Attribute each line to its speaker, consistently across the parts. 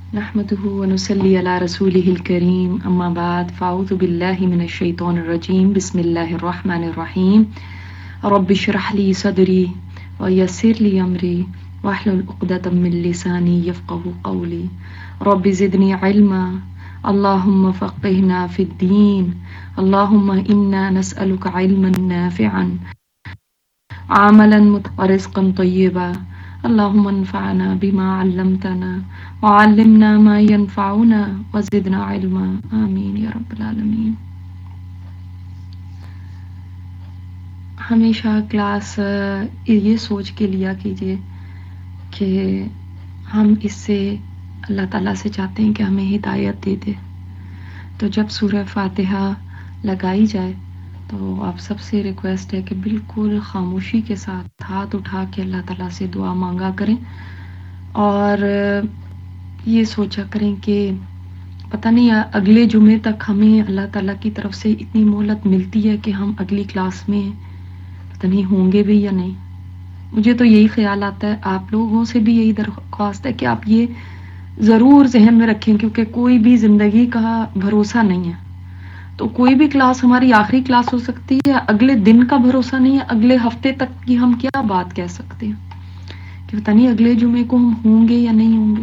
Speaker 1: نحمده ونصلي على رسوله الكريم اما بعد فاعوذ بالله من الشيطان الرجيم بسم الله الرحمن الرحيم رب اشرح لي صدري ويسر لي امري واحلل عقدة من لساني يفقهوا قولي رب زدني علما اللهم فقهنا في الدين اللهم انا نسألك علما نافعا عملا ورزقا طيبا اللهم انفعنا بما علمتنا وعلمنا ما ينفعنا وزدنا علما آمین یا رب العالمین۔ ہمیشہ کلاس یہ سوچ کے لیا کیجیے کہ ہم اس سے اللہ تعالیٰ سے چاہتے ہیں کہ ہمیں ہدایت دے دے، تو جب سورہ فاتحہ لگائی جائے تو آپ سب سے ریکویسٹ ہے کہ بالکل خاموشی کے ساتھ ہاتھ اٹھا کے اللہ تعالیٰ سے دعا مانگا کریں، اور یہ سوچا کریں کہ پتہ نہیں اگلے جمعے تک ہمیں اللہ تعالیٰ کی طرف سے اتنی مہلت ملتی ہے کہ ہم اگلی کلاس میں پتہ نہیں ہوں گے بھی یا نہیں۔ مجھے تو یہی خیال آتا ہے، آپ لوگوں سے بھی یہی درخواست ہے کہ آپ یہ ضرور ذہن میں رکھیں، کیونکہ کوئی بھی زندگی کا بھروسہ نہیں ہے، تو کوئی بھی کلاس ہماری آخری کلاس ہو سکتی ہے، اگلے دن کا بھروسہ نہیں ہے، اگلے ہفتے تک کی ہم کیا بات کہہ سکتے ہیں کہ پتہ نہیں اگلے جمعے کو ہم ہوں گے یا نہیں ہوں گے۔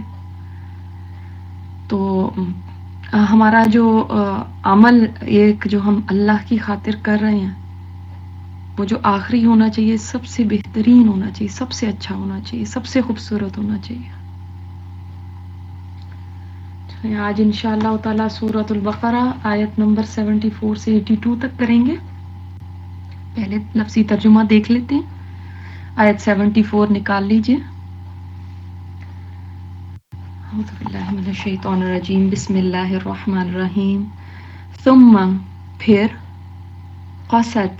Speaker 1: تو ہمارا جو عمل ایک جو ہم اللہ کی خاطر کر رہے ہیں وہ جو آخری ہونا چاہیے، سب سے بہترین ہونا چاہیے، سب سے اچھا ہونا چاہیے، سب سے خوبصورت ہونا چاہیے۔ آج انشاءاللہ تعالی سورۃ البقرہ آیت نمبر 74 سے 82 تک کریں گے۔ پہلے لفظی ترجمہ دیکھ لیتے ہیں، آیت 74 نکال لیجئے۔ اعوذ باللہ من الشیطان الرجیم بسم اللہ الرحمن الرحیم۔ ثم پھر قست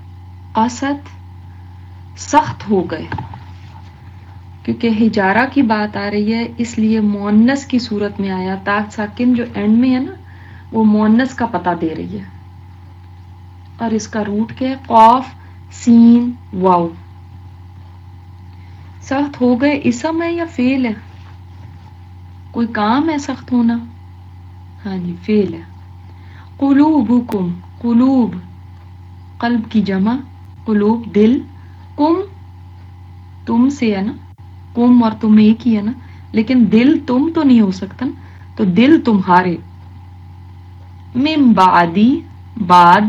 Speaker 1: سخت ہو گئے، کیونکہ ہجارہ کی بات آ رہی ہے اس لیے مؤنث کی صورت میں آیا، تا ساکن جو اینڈ میں ہے نا وہ مؤنث کا پتہ دے رہی ہے، اور اس کا روٹ کیا ہے؟ قاف سین واو۔ سخت ہو گئے اسم ہے یا فعل ہے؟ کوئی کام ہے سخت ہونا؟ ہاں جی فعل ہے۔ قلوبکم، قلوب قلب کی جمع، قلوب دل، کم تم سے ہے نا، کم اور تم ایک ہی ہے نا، لیکن دل تم تو نہیں ہو سکتا نا، تو دل تمہارے، من بعدی بعد،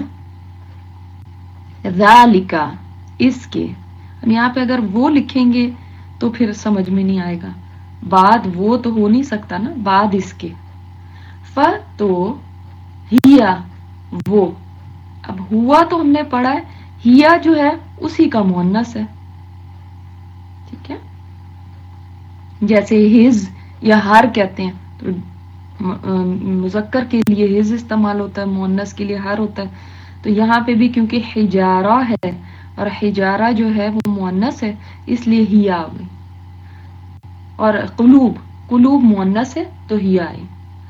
Speaker 1: ذالک اس کے، ہم یہاں پہ اگر وہ لکھیں گے تو پھر سمجھ میں نہیں آئے گا، بعد وہ تو ہو نہیں سکتا نا، بعد اس کے، تو ہیا وہ، اب ہوا تو ہم نے پڑھا ہے، ہیا جو ہے اسی کا مؤنث ہے، ٹھیک ہے، جیسے ہز یا ہر کہتے ہیں تو مذکر کے لیے ہز استعمال ہوتا ہے، مؤنث کے لیے ہر ہوتا ہے، تو یہاں پہ بھی کیونکہ حجارہ ہے اور حجارہ جو ہے وہ مؤنث ہے اس لیے ہیا آ گئی، اور قلوب قلوب مؤنث ہے تو ہیا آئی،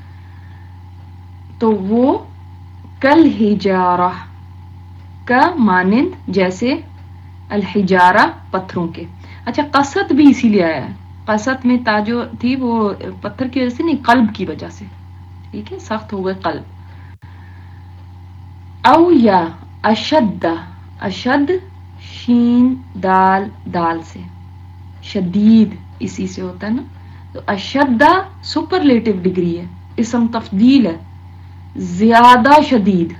Speaker 1: تو وہ کل حجارہ کا مانند جیسے، الحجارہ پتھروں کے۔ اچھا قسط بھی اسی لیے آیا ہے، قسط میں تا جو تھی وہ پتھر کی وجہ سے نہیں، قلب کی وجہ سے، ٹھیک ہے، سخت ہو گئے قلب۔ او یا اشد، اشد شین دال دال سے، شدید اسی سے ہوتا ہے نا، تو اشدہ سپرلیٹو ڈگری ہے، اسم تفضیل ہے، زیادہ شدید۔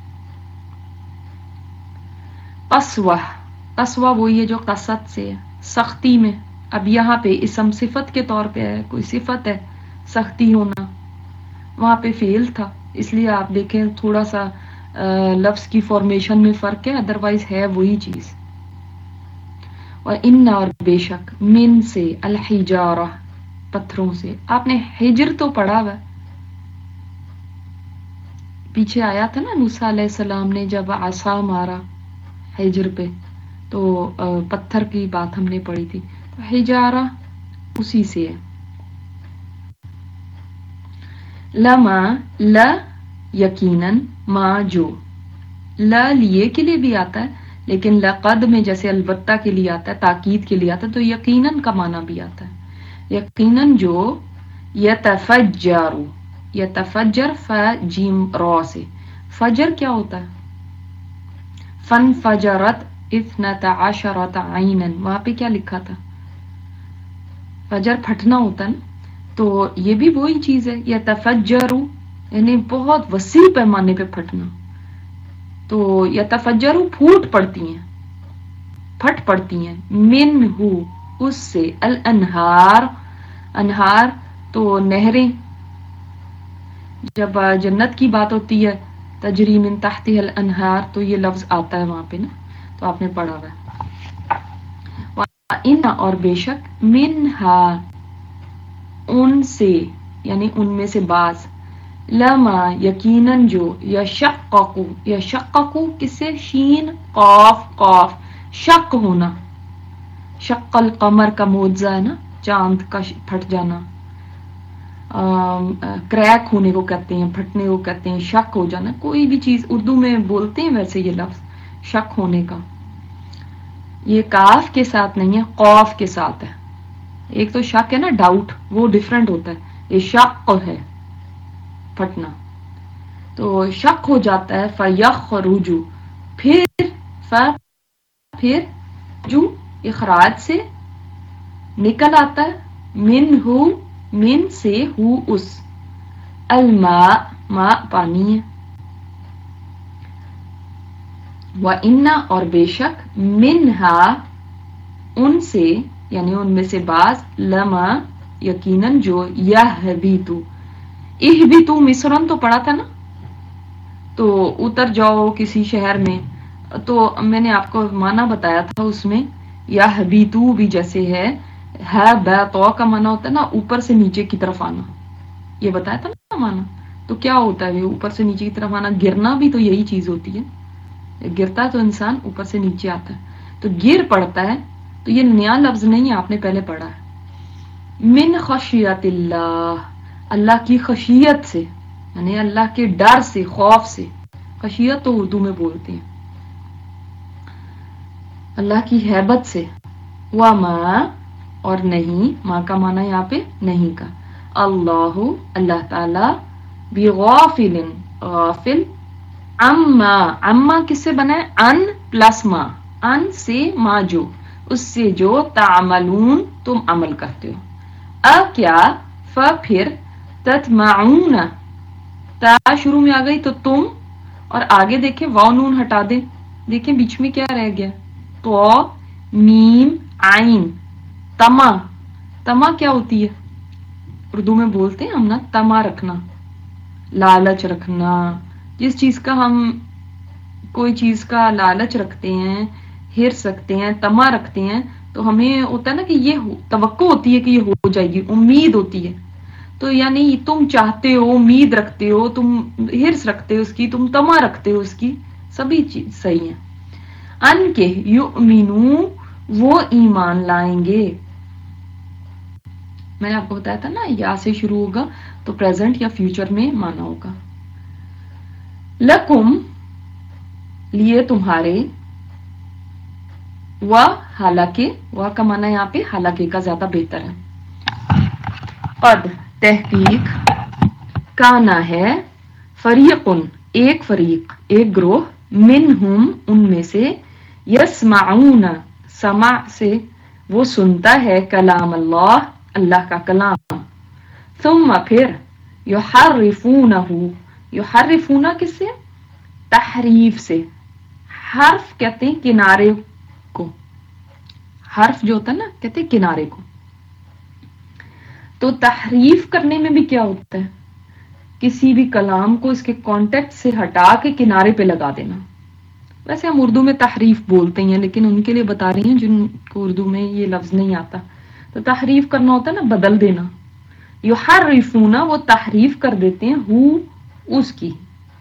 Speaker 1: قسوہ، قسوہ وہی ہے جو قسط سے ہے، سختی میں، اب یہاں پہ اسم صفت کے طور پہ ہے، کوئی صفت ہے سختی ہونا، وہاں پہ فعل تھا، اس لیے آپ دیکھیں تھوڑا سا لفظ کی فارمیشن میں فرق ہے، ادروائز ہے وہی چیز۔ اور ان، اور بے شک، من سے، الحجارہ پتھروں سے، آپ نے ہجر تو پڑھا ہوا، پیچھے آیا تھا نا موسیٰ علیہ السلام نے جب عصا مارا ہجر پہ تو پتھر کی بات ہم نے پڑھی تھی، تو حجارہ اسی سے ہے۔ لما ل یقیناً، ما جو، لا لیے کے لیے بھی آتا ہے لیکن لقد میں جیسے البتہ کے لیے آتا ہے، تاکید کے لیے آتا ہے، تو یقیناً کا معنی بھی آتا ہے، یقیناً جو यतफज्जरु, यतफज्जर फ जीम रॉ से, फजर क्या होता है, फन फजरत इत्नता अशरत आइनन, वहां पे क्या लिखा था, फजर फटना होता है ना, तो ये भी वही चीज है, यतफज्जरु यानी बहुत वसी पैमाने पे फटना, तो यतफज्जरु फूट पड़ती हैं, फट पड़ती हैं, मिनहु उससे, अल अनहार, अनहार तो नहरें, जब जन्नत की बात होती है तजरी मिन तहतिहल अनहार, तो ये लफ्ज आता है वहां पे ना, तो आपने पढ़ा हुआ है। इन और बेशक, मिनहा उनसे यानी उनमें से बाज, लमा यकीनन जो, यशक्कु, यशक्कु किससे, शीन कॉफ कॉफ, शक होना, शक्कल कमर का मुआवजा है ना, चांद का फट जाना, क्रैक होने को कहते हैं, फटने को कहते हैं, शक हो जाना, कोई भी चीज उर्दू में बोलते हैं वैसे ये लफ्ज शक होने का, ये काफ के साथ नहीं है, कौफ के साथ है। एक तो शक है ना, डाउट, वो डिफरेंट होता है, ये शक है फटना, तो शक हो जाता है, फयखरुजु फिर जू इखराज से निकल आता है, मिनहु मिन से, हु उस, अलमा मा पानी है, व इन्ना और बेशक, मिनहा उनसे यानी उनमें से बाज, लमा यकीनन जो, यहबीतु, इहबीतु मिस्रन तो पढ़ा था ना, तो उतर जाओ किसी शहर में, तो मैंने आपको माना बताया था उसमें, यहबीतु भी जैसे है तो का माना होता है ना ऊपर से नीचे की तरफ आना, ये बताया था ना माना, तो क्या होता है ऊपर से नीचे की तरफ आना, गिरना भी तो यही चीज होती है, गिरता है तो इंसान ऊपर से नीचे आता है, तो गिर पड़ता है, तो ये नया लफ्ज नहीं, आपने पहले पढ़ा है, मिन खशियतिल्लाह, अल्लाह की खशियत से, यानी अल्लाह के डर से, खौफ से, खशियत तो उर्दू में बोलते हैं, अल्लाह की हैबत से, व मा और नहीं, माँ का माना यहाँ पे नहीं का, अल्लाहु अल्लाह ताला, बिगाफिलिन गाफिल, अम्मा, अम्मा किससे बना है, अन प्लस मा, अन से मा जो, उससे जो, तामलून तुम अमल करते हो, अ क्या, फ फिर, ततमाऊना, ता शुरू में आ गई तो तुम, और आगे देखें वाव नून हटा दे, देखें बीच में क्या रह गया, तो मीम आइन, तमा, तमा क्या होती है, उर्दू में बोलते हैं हम ना, तमा रखना, लालच रखना, जिस चीज का हम कोई चीज का लालच रखते हैं, हिर्स रखते हैं, तमा रखते हैं, तो हमें होता है ना कि ये तवक्को होती है कि ये हो जाएगी, उम्मीद होती है, तो यानी तुम चाहते हो, उम्मीद रखते हो, तुम हिर्स रखते हो उसकी, तुम तमा रखते हो उसकी, सभी चीज सही है। अन के युमिनू वो ईमान लाएंगे, मैंने आपको बताया था ना या से शुरू होगा तो प्रेजेंट या फ्यूचर में माना होगा, लकुम लिए तुम्हारे, व हालांकि, व का माना यहाँ पे हालांकि का ज्यादा बेहतर है, कद तहकीक, काना है, फरीकुन एक फरीक, एक ग्रोह, मिनहुम उनमें से, यस्माऊना समा से वो सुनता है, कलाम अल्लाह अल्लाह का कलाम, सुम्मा फिर, युहर्रिफूनहु, युहर्रिफूना किससे, तहरीफ से, हर्फ कहते हैं किनारे को, हर्फ जो होता है ना कहते हैं किनारे को, तो तहरीफ करने में भी क्या होता है, किसी भी कलाम को इसके कॉन्टेक्ट से हटा के किनारे पे लगा देना, वैसे हम उर्दू में तहरीफ बोलते हैं लेकिन उनके लिए बता रही हैं जिनको उर्दू में ये लफ्ज नहीं आता, तो तहरीफ करना होता है ना बदल देना, युहर्रिफूना वो तहरीफ कर देते हैं, हु उसकी,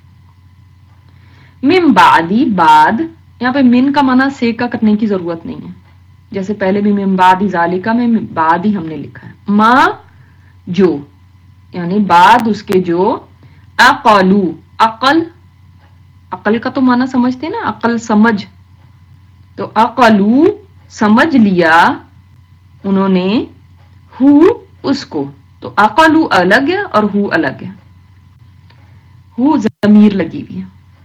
Speaker 1: मिन बादी बाद, यहाँ पे मिन का माना से का करने की जरूरत नहीं है, जैसे पहले भी मिन बादी जालिका में बाद ही हमने लिखा है, माँ जो यानी बाद उसके जो, अकलू अकल, अकल का तो माना समझते हैं ना, अकल समझ, तो अकलू समझ लिया उन्होंने, हु उसको, تو اقلو الگ ہے اور ہو الگ ہے. ہو ضمیر لگی ہوئی ہے.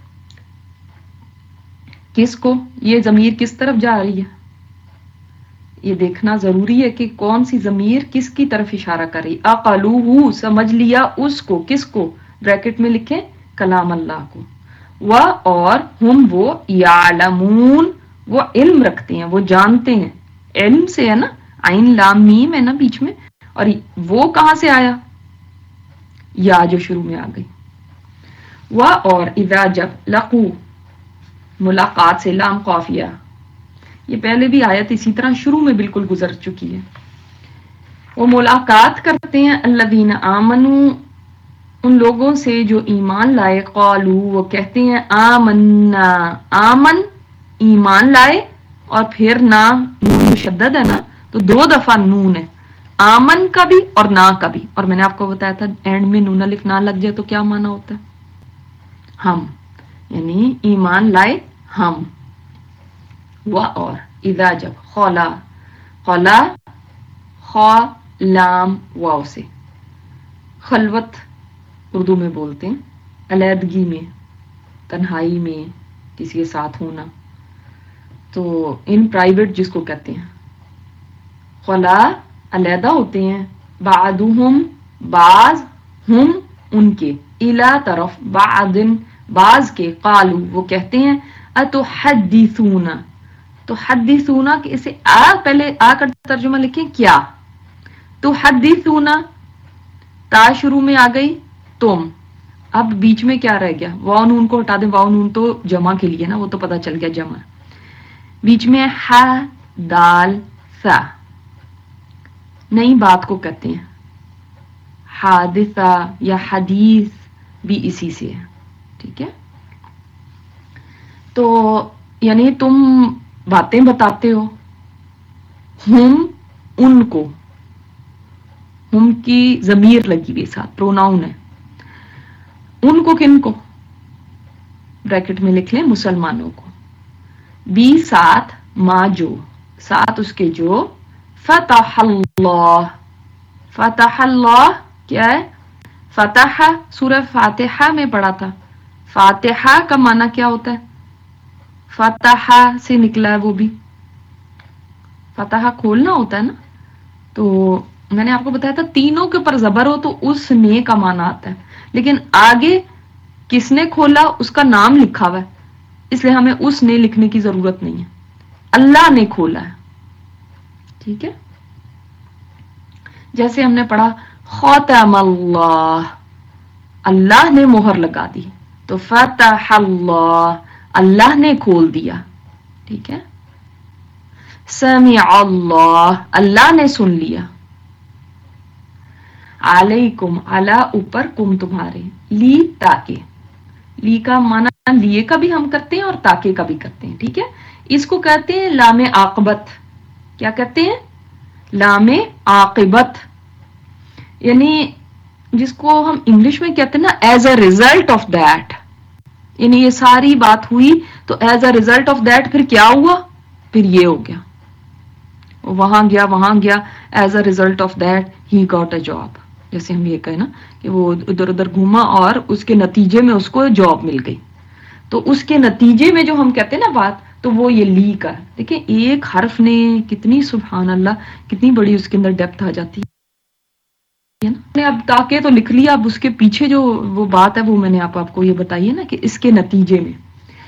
Speaker 1: کس کو؟ یہ ضمیر کس طرف جا رہی ہے یہ دیکھنا ضروری ہے کہ کون سی ضمیر کس کی طرف اشارہ کر رہی. اقلوہ سمجھ لیا اس کو. کس کو؟ بریکٹ میں لکھیں کلام اللہ کو. و اور ہم وہ یعلمون وہ علم رکھتے ہیں وہ جانتے ہیں. علم سے ہے نا عین لام میم ہے نا بیچ میں اور وہ کہاں سے آیا یا جو شروع میں آ گئی. و اور اذا جب لقو ملاقات سے لام قافیہ یہ پہلے بھی آیت اسی طرح شروع میں بالکل گزر چکی ہے. وہ ملاقات کرتے ہیں الذین آمنوا ان لوگوں سے جو ایمان لائے. قالو وہ کہتے ہیں آمنا آمن ایمان لائے اور پھر نون مشدد ہے نا تو 2 دفعہ نون ہے آمن کا بھی اور نا کا بھی. اور میں نے آپ کو بتایا تھا اینڈ میں نون الف نہ لگ جائے تو کیا معنی ہوتا ہے ہم یعنی ایمان لائے ہم. و اور اذا جب خلا خلا خا لام واو سے خلوت اردو میں بولتے ہیں علیحدگی میں تنہائی میں کسی کے ساتھ ہونا. تو ان پرائیویٹ جس کو کہتے ہیں خلا علیحدہ ہوتے ہیں. بعضهم بعض ہم ان کے الا طرف بعضن بعض کے. قالو وہ کہتے ہیں اتحدثون تو حدیثونا کہ اسے پہلے کر ترجمہ لکھیں کیا. تو حدیثونا تا شروع میں آ گئی تم. اب بیچ میں کیا رہ گیا واو نون کو ہٹا دیں. واو نون تو جمع کے لیے نا وہ تو پتا چل گیا جمع. بیچ میں ح دال سا نئی بات کو کہتے ہیں. حادثہ یا حدیث بھی اسی سے ہے. ٹھیک ہے تو یعنی تم باتیں بتاتے ہو. ہم ان کو ہم کی ضمیر لگی ہوئی ساتھ پروناؤن ہے. ان کو کن کو بریکٹ میں لکھ لیں مسلمانوں کو. بی ساتھ ما جو ساتھ اس کے جو فتح اللہ فتح اللہ کیا ہے فتح سورہ فاتحہ میں پڑھا تھا. فاتحہ کا معنی کیا ہوتا ہے فتح سے نکلا ہے وہ بھی فتح کھولنا ہوتا ہے نا. تو میں نے آپ کو بتایا تھا تینوں کے اوپر زبر ہو تو اس نے کا معنی آتا ہے لیکن آگے کس نے کھولا اس کا نام لکھا ہوا ہے اس لیے ہمیں اس نے لکھنے کی ضرورت نہیں ہے. اللہ نے کھولا ہے. ٹھیک ہے جیسے ہم نے پڑھا ختم اللہ اللہ نے مہر لگا دی تو فتح اللہ اللہ نے کھول دیا. ٹھیک ہے سمع اللہ اللہ نے سن لیا. علیکم علی اوپر کم تمہارے لی تاکہ لی کا معنی لیے کا بھی ہم کرتے ہیں اور تاکہ کا بھی کرتے ہیں. ٹھیک ہے اس کو کہتے ہیں لام عاقبت. کیا کہتے ہیں لام عاقبت یعنی جس کو ہم انگلش میں کہتے ہیں نا as a result of that. یعنی یہ ساری بات ہوئی تو as a result of that پھر کیا ہوا پھر یہ ہو گیا وہاں گیا as a result of that he got a job. جیسے ہم یہ کہیں نا کہ وہ ادھر ادھر گھوما اور اس کے نتیجے میں اس کو جاب مل گئی. تو اس کے نتیجے میں جو ہم کہتے ہیں نا بات تو وہ یہ لی کا. دیکھیں ایک حرف نے کتنی سبحان اللہ کتنی بڑی اس کے اندر ڈیپتھ آ جاتی ہے نا. اب تاکہ تو لکھ لیا اب اس کے پیچھے جو وہ بات ہے وہ میں نے آپ کو یہ بتائی ہے نا کہ اس کے نتیجے میں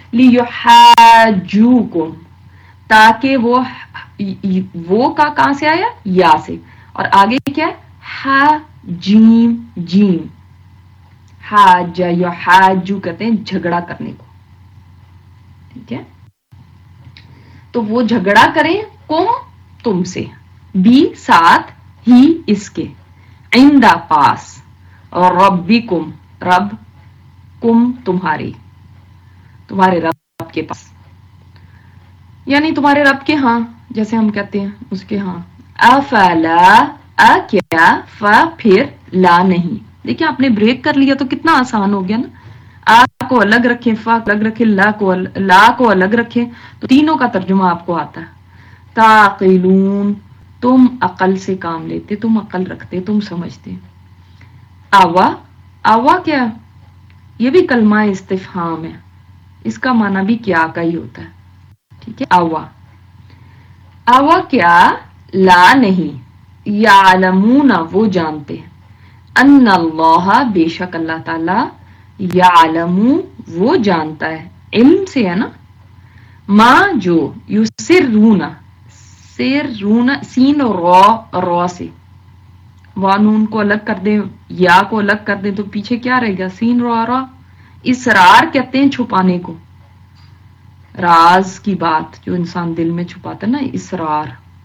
Speaker 1: لیحاجوکم تاکہ وہ کا کہاں سے آیا یا سے اور آگے کیا ہا جیم جیم حاج یا حاجو کہتے ہیں جھگڑا کرنے کو. ٹھیک ہے تو وہ جھگڑا کریں کم تم سے بی ساتھ ہی اس کے عندہ پاس اور ربکم رب کم تمہارے رب کے پاس یعنی تمہارے رب کے ہاں جیسے ہم کہتے ہیں اس کے ہاں. افلا کیا پھر لا نہیں. دیکھیں آپ نے بریک کر لیا تو کتنا آسان ہو گیا نا. آ کو الگ رکھیں فا کو الگ رکھیں لا کو الگ رکھیں تو تینوں کا ترجمہ آپ کو آتا ہے. تعقلون تم عقل سے کام لیتے، تم عقل رکھتے، تم سمجھتے. آوا، آوا کیا؟ یہ بھی کلمہ استفہام ہے، اس کا معنی بھی کیا کا ہی ہوتا ہے. ٹھیک ہے، آوا. آوا کیا؟ لا نہیں، یعلمون وہ جانتے ہیں، ان اللہ بے شک اللہ تعالی، یعلم وہ جانتا ہے، علم سے ہے نا، ماں جو یسرون، سرون سین اور را سے، وانون کو الگ کر دیں، یا کو الگ کر دیں تو پیچھے کیا رہے گا؟ سین را. اسرار کہتے ہیں چھپانے کو، راز کی بات جو انسان دل میں چھپاتا ہے نا، اسرار.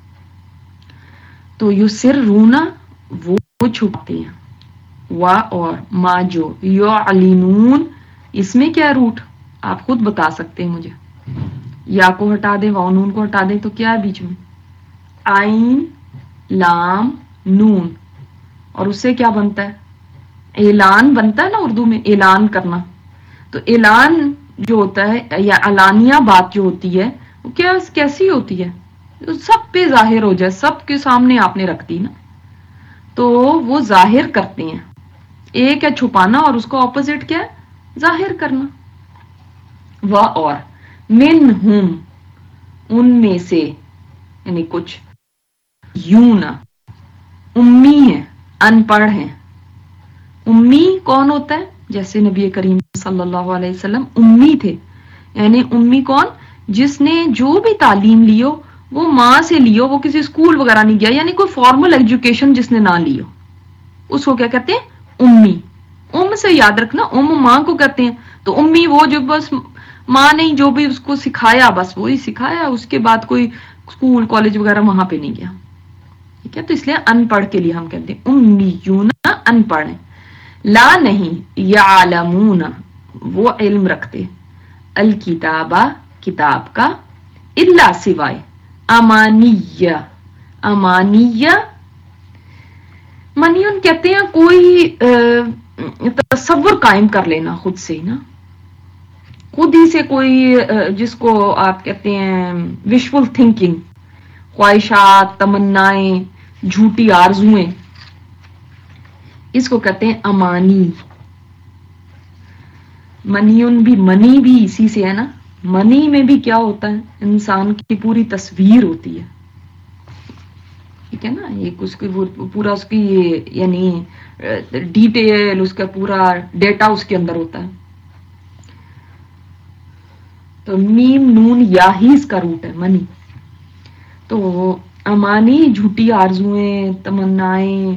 Speaker 1: تو یسرون وہ چھپاتے ہیں، وا اور ما جو یعلنون، اس میں کیا روٹ آپ خود بتا سکتے ہیں مجھے. یا کو ہٹا دیں، وانون کو ہٹا دیں تو کیا ہے بیچ میں؟ عین لام نون، اور اس سے کیا بنتا ہے؟ اعلان بنتا ہے نا اردو میں، اعلان کرنا. تو اعلان جو ہوتا ہے یا علانیہ بات جو ہوتی ہے وہ کیسی ہوتی ہے؟ سب پہ ظاہر ہو جائے، سب کے سامنے آپ نے رکھ دی نا، تو وہ ظاہر کرتے ہیں. ایک ہے چھپانا اور اس کو اپوزٹ کیا ہے؟ ظاہر کرنا. و اور منہم ان میں سے، یعنی کچھ، یون امی ہیں، ان پڑھ ہیں. امی کون ہوتا ہے؟ جیسے نبی کریم صلی اللہ علیہ وسلم امی تھے. یعنی امی کون؟ جس نے جو بھی تعلیم لی ہو وہ ماں سے لی ہو، وہ کسی اسکول وغیرہ نہیں گیا، یعنی کوئی فارمل ایجوکیشن جس نے نہ لی ہو، اس کو کیا کہتے ہیں؟ امی. ام سے یاد رکھنا، ام ماں کو کہتے ہیں. تو امی وہ جو بس ماں نہیں، جو بھی اس کو سکھایا بس وہی سکھایا، اس کے بعد کوئی اسکول کالج وغیرہ وہاں پہ نہیں گیا. ٹھیک ہے، تو اس لیے ان پڑھ کے لیے ہم کہتے ہیں امیون، ان پڑھ. لا نہیں، یعلمون وہ علم رکھتے، الکتابہ کتاب کا، الا سوائے، امانیہ. امانیہ منیون کہتے ہیں کوئی تصور قائم کر لینا خود سے ہی نا، خود ہی سے کوئی جس کو آپ کہتے ہیں وشفل تھنکنگ، خواہشات، تمنائیں، جھوٹی آرزویں، اس کو کہتے ہیں امانی. منیون بھی، منی بھی اسی سے ہے نا. منی میں بھی کیا ہوتا ہے؟ انسان کی پوری تصویر ہوتی ہے. ٹھیک ہے نا، ایک اس کی پورا اس کی یعنی ڈیٹیل، اس کا پورا ڈیٹا اس کے اندر ہوتا ہے. تو میم نون یا ہی اس کا روٹ ہے منی. تو امانی جھوٹی آرزویں، تمنائیں،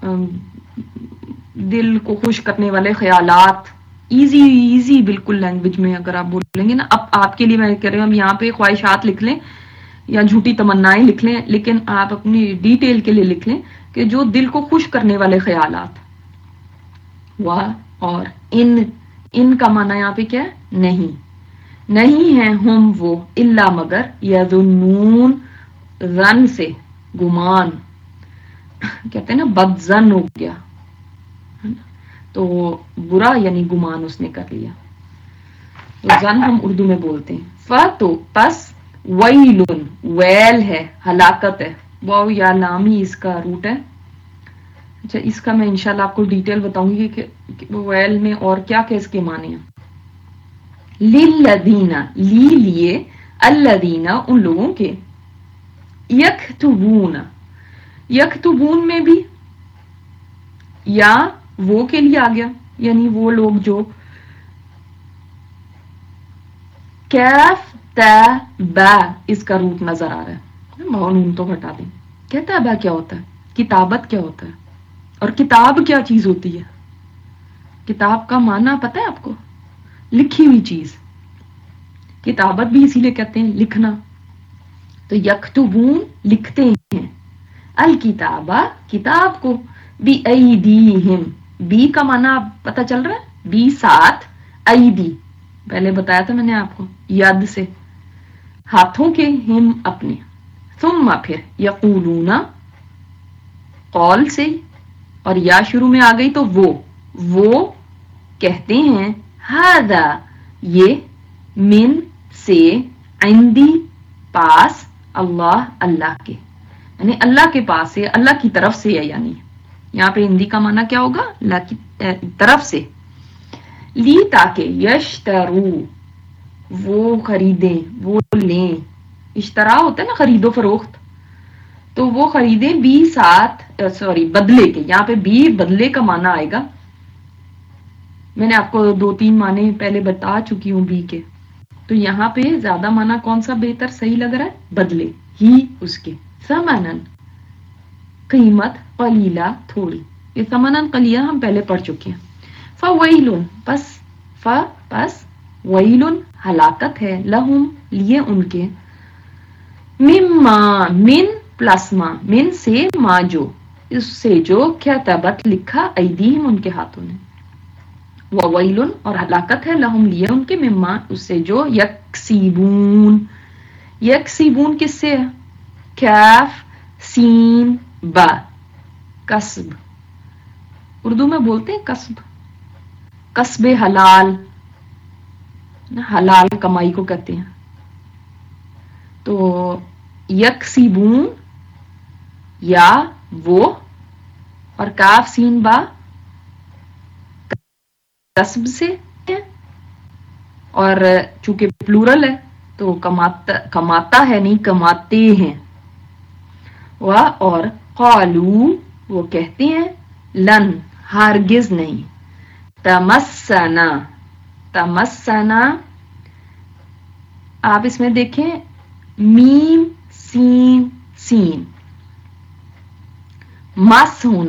Speaker 1: دل کو خوش کرنے والے خیالات. ایزی ایزی بالکل لینگویج میں اگر آپ بولیں گے نا، اب آپ کے لیے میں کہہ رہی ہوں، ہم یہاں پہ خواہشات لکھ لیں یا جھوٹی تمنائیں لکھ لیں، لیکن آپ اپنی ڈیٹیل کے لیے لکھ لیں کہ جو دل کو خوش کرنے والے خیالات. واہ اور ان کا معنی یہاں پہ کیا ہے؟ نہیں. نہیں ہیں ہم وہ، الا مگر، یظنون ظن سے، گمان، کہتے ہیں نا بد ظن ہو گیا، تو برا یعنی گمان اس نے کر لیا. تو ظن ہم اردو میں بولتے ہیں. تو پس ویلن ویل ہے، ہلاکت ہے. واو یا لامی اس کا روٹ ہے. اچھا، اس کا میں انشاءاللہ آپ کو ڈیٹیل بتاؤں گی کہ ویل میں اور کیا کیا اس کے معنی ہیں. للذین لی لیے، الذین ان لوگوں کے، یکتبون، یکتبون میں بھی یا وہ کے لیے آ گیا، یعنی وہ لوگ جو، کیف تا با اس کا روٹ نظر آ رہا ہے، نون تو ہٹا دیں. کہتا با کیا ہوتا ہے؟ کتابت کیا ہوتا ہے؟ اور کتاب کیا چیز ہوتی ہے؟ کتاب کا معنی پتہ ہے آپ کو؟ لکھی ہوئی چیز. کتابت بھی اسی لیے کہتے ہیں لکھنا. تو یکتبون لکھتے ہیں، الکتابہ کتاب کو، بی ایدیہم، بی کا معنی پتہ چل رہا ہے؟ بی ساتھ، ایدی پہلے بتایا تھا میں نے آپ کو، ید سے، ہاتھوں کے، ہم اپنے. ثم پھر، یقولون قول سے، اور یا شروع میں آ گئی تو وہ کہتے ہیں، ھذا یہ، من سے، عندی پاس، اللہ اللہ کے. یعنی اللہ کے پاس سے، اللہ کی طرف سے ہے، یعنی یہاں پہ ہندی کا معنی کیا ہوگا؟ اللہ کی طرف سے. لی تاکہ، یشترو وہ خریدیں، وہ لیں. اشترا ہوتا ہے نا خرید و فروخت، تو وہ خریدیں بی ساتھ بدلے کے. یہاں پہ بی بدلے کا معنی آئے گا. میں نے آپ کو 2-3 معنی پہلے بتا چکی ہوں بی کے. تو یہاں پہ زیادہ معنی کون سا بہتر صحیح لگ رہا ہے؟ بدلے ہی اس کے. ثمنن قیمت، قلیلہ تھوڑی. یہ ثمنن قلیلہ ہم پہلے پڑھ چکے ہیں. فویلن پس ویلن ہلاکت ہے، لہم لیے ان کے، مما من پلس ما، من سے ما جو، اس سے جو کتبت لکھا، ایدیہم ان کے ہاتھوں نے. وویلن اور ہلاکت ہے، لہم لیے ان کے، مما اس سے جو، یکسیبون. یکسیبون کس سے ہے؟ کیف سین با، کسب. اردو میں بولتے ہیں کسب، کسب حلال، حلال کمائی کو کہتے ہیں. تو یکسیبون یا وہ، اور کاف سین با کسب سے ہے، اور چونکہ پلورل ہے تو کماتا ہے نہیں، کماتے ہیں. اور قالو وہ کہتے ہیں، لن ہرگز نہیں، تمسنا. تمسنا آپ اس میں دیکھیں میم سین سین، مس ہونا.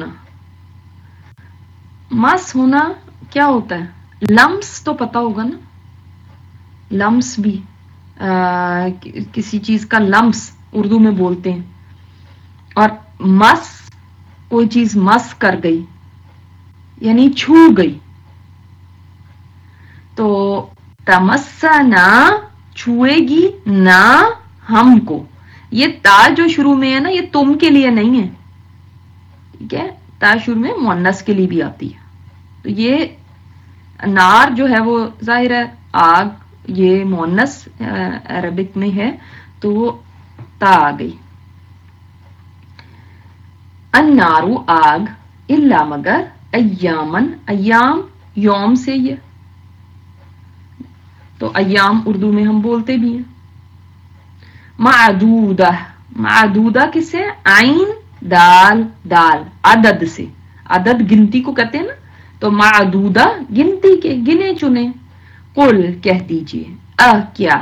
Speaker 1: مس ہونا کیا ہوتا ہے؟ لمس تو پتا ہوگا نا، لمس بھی کسی چیز کا لمس اردو میں بولتے ہیں. اور مس کوئی چیز مس کر گئی یعنی چھو گئی. تو تمسنا چھوئے گی نہ ہم کو. یہ تا جو شروع میں ہے نا، یہ تم کے لیے نہیں ہے، ٹھیک ہے؟ تا شروع میں مؤنث کے لیے بھی آتی ہے. تو یہ نار جو ہے وہ ظاہر ہے آگ، یہ مؤنث عربک میں ہے تو تا آ گئی. النارو آگ، الا مگر، ایامن ایام یوم سے یہ، تو ایام اردو میں ہم بولتے بھی ہیں. معدودہ، معدودہ کس سے؟ عین دال دال، عدد سے. عدد گنتی کو کہتے ہیں نا، تو معدودہ گنتی کے، گنے چنے. قل کہہ دیجئے، کیا،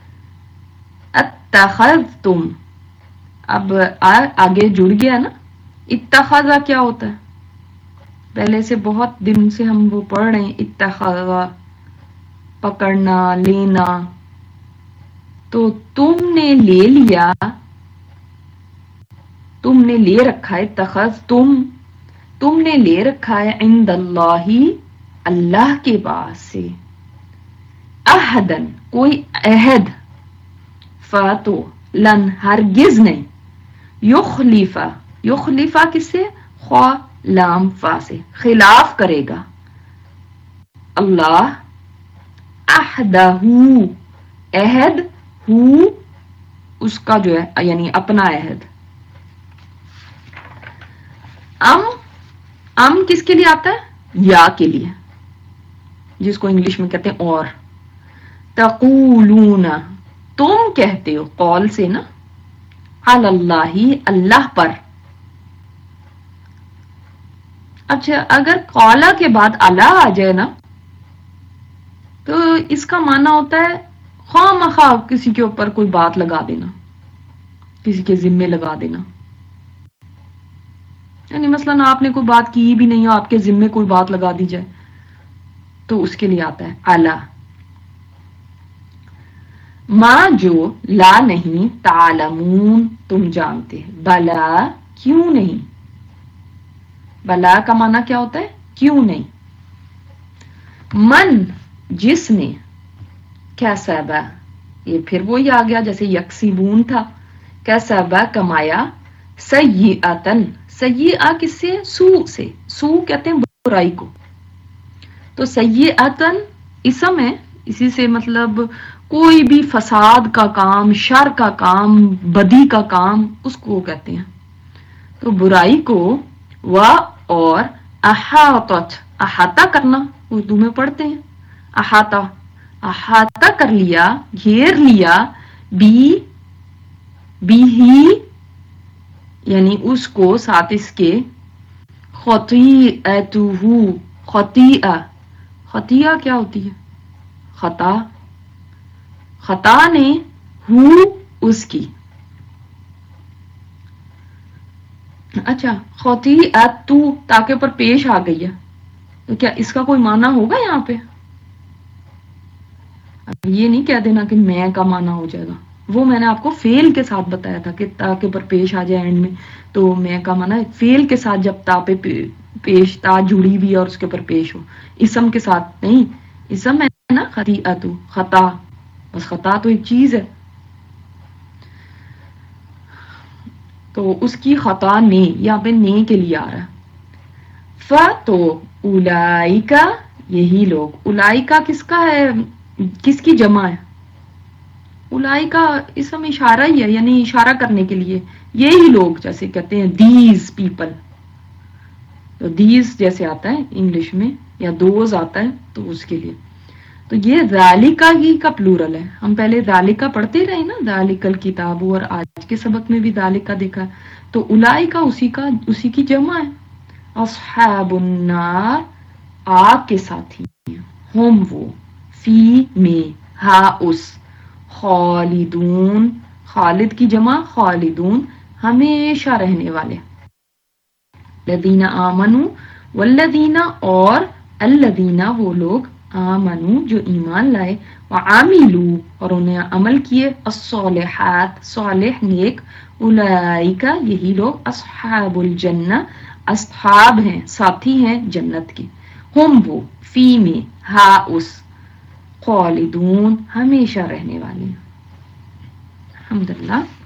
Speaker 1: اتخذتم اب آگے جڑ گیا نا. اتخذا کیا ہوتا ہے؟ پہلے سے بہت دن سے ہم وہ پڑھ رہے ہیں. اتخذا پکڑنا، لینا. تو تم نے لے لیا، تم نے لے رکھا ہے. اتخذ تم نے لے رکھا ہے، عند اللہ اللہ کے پاس سے، عہدن کوئی عہد، فاتو لن ہرگز نہیں، یخلفا یخلفا کس سے؟ خواہ لام فا سے، خلاف کرے گا اللہ، عہدہ عہد، ہو اس کا جو ہے یعنی اپنا عہد. ام کس کے لیے آتا ہے؟ یا کے لیے، جس کو انگلش میں کہتے ہیں اور. تقولون تم کہتے ہو، قول سے نا، علی اللہ اللہ پر. اچھا اگر قولا کے بعد اللہ آ جائے نا، تو اس کا معنی ہوتا ہے خواہ مخواہ کسی کے اوپر کوئی بات لگا دینا، کسی کے ذمے لگا دینا. یعنی مثلا آپ نے کوئی بات کی بھی نہیں ہو، آپ کے ذمے کوئی بات لگا دی جائے، تو اس کے لیے آتا ہے اعلی. ماں جو، لا نہیں، تعلمون تم جانتے ہیں، بلا کیوں نہیں. بلا کا معنی کیا ہوتا ہے؟ کیوں نہیں. من جس نے، کسبا یہ پھر وہی آ گیا جیسے یکسبون تھا، کسبا کمایا، سیئاتن سیئہ کس سے؟ سو سے. سو کہتے ہیں برائی کو. تو سیئاتن اسم ہے، اسی سے مطلب کوئی بھی فساد کا کام، شر کا کام، بدی کا کام، اس کو کہتے ہیں. تو برائی کو و اور احاطت، احاطہ کرنا اردو میں پڑھتے ہیں احاطہ، احاطہ کر لیا، گھیر لیا، بھی ہی یعنی اس کو ساتھ اس کے، خطیئتہ، خطیئہ، خطیئہ کیا ہوتی ہے؟ خطا، خطا نے ہو اس کی. اچھا خطیئت تاکہ پر پیش آ گئی ہے، تو کیا اس کا کوئی معنی ہوگا یہاں پہ؟ اب یہ نہیں کہہ دینا کہ میں کا معنی ہو جائے گا، وہ میں نے آپ کو فعل کے ساتھ بتایا تھا کہ تاکہ پر پیش آ جائے اینڈ میں، تو میں کا معنی فعل کے ساتھ جب تا پہ پیش، تا جڑی ہوئی اور اس کے پر پیش ہو، اسم کے ساتھ نہیں. اسم ہے نا خطیئت، خطا، بس خطا تو ایک چیز ہے. تو اس کی خطا نے، یہاں پہ نے کے لیے آ رہا ہے. تو اولائکا یہی لوگ، اولائکا کس کا ہے، کس کی جمع ہے؟ اولائکا اسم اشارہ ہی ہے، یعنی اشارہ کرنے کے لیے، یہی لوگ، جیسے کہتے ہیں دیز پیپل، تو دیز جیسے آتا ہے انگلش میں، یا دوز آتا ہے تو اس کے لیے. تو یہ ذالکا ہی کا پلورل ہے. ہم پہلے ذالکا پڑھتے رہے نا، ذالکل کتاب، اور آج کے سبق میں بھی ذالکا دیکھا. تو اولائکا اسی کی جمع ہے. اصحاب النار آگ کے ساتھی ہیں، ہم وہ، فی میں، ہا اس، خالدون، خالد کی جمع خالدون، ہمیشہ رہنے والے. الذین آمنوا، والذین اور الذین وہ لوگ، آمنوا جو ایمان لائے، وعاملوا اور انہیں عمل کیے، الصالحات صالح نیک، اولئک یہی لوگ، اصحاب الجنہ اصحاب ہیں، ساتھی ہیں جنت کے، ہم وہ، فی میں، ہا اس، خالدون ہمیشہ رہنے والے ہیں. الحمدللہ.